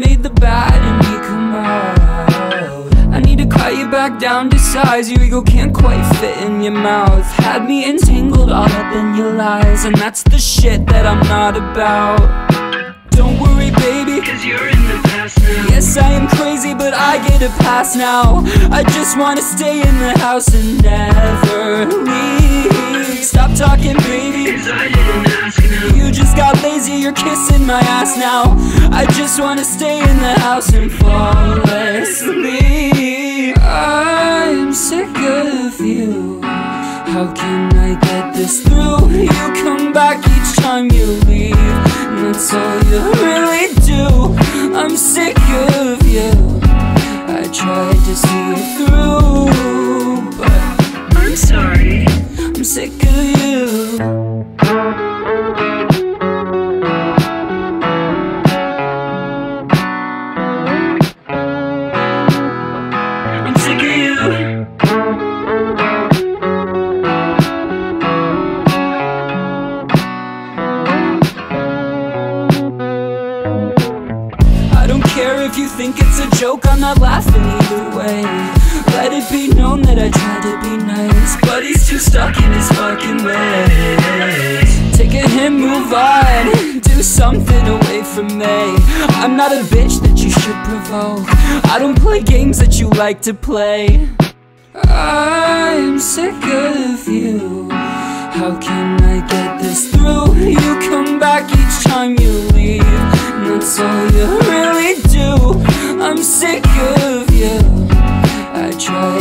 made the bad in me come out. I need to cut you back down to size. Your ego can't quite fit in your mouth. Had me entangled all up in your lies, and that's the shit that I'm not about. Don't worry baby, cause you're in the past now. Yes, I am crazy, but I get a pass now. I just wanna stay in the house and never leave. Stop talking baby, cause I didn't ask now. You just got lazy, you're kissing my ass now. I just wanna stay in the house and fall asleep. I'm sick of you. How can I get this through? You come back each time you leave, and that's all you really do. I'm sick of you. I tried to see it through, but I'm sorry, I'm sick of you. I'm sick of you. I don't care if you think it's a joke, I'm not laughing either way. Let it be known that I tried to be nice, but he's too stuck in his fucking ways. Take a hint, move on, do something away from me. I'm not a bitch that you should provoke. I don't play games that you like to play. I'm sick of you. How can I get this through? You come back each time you leave, and that's all you really do. I'm sick of you. I try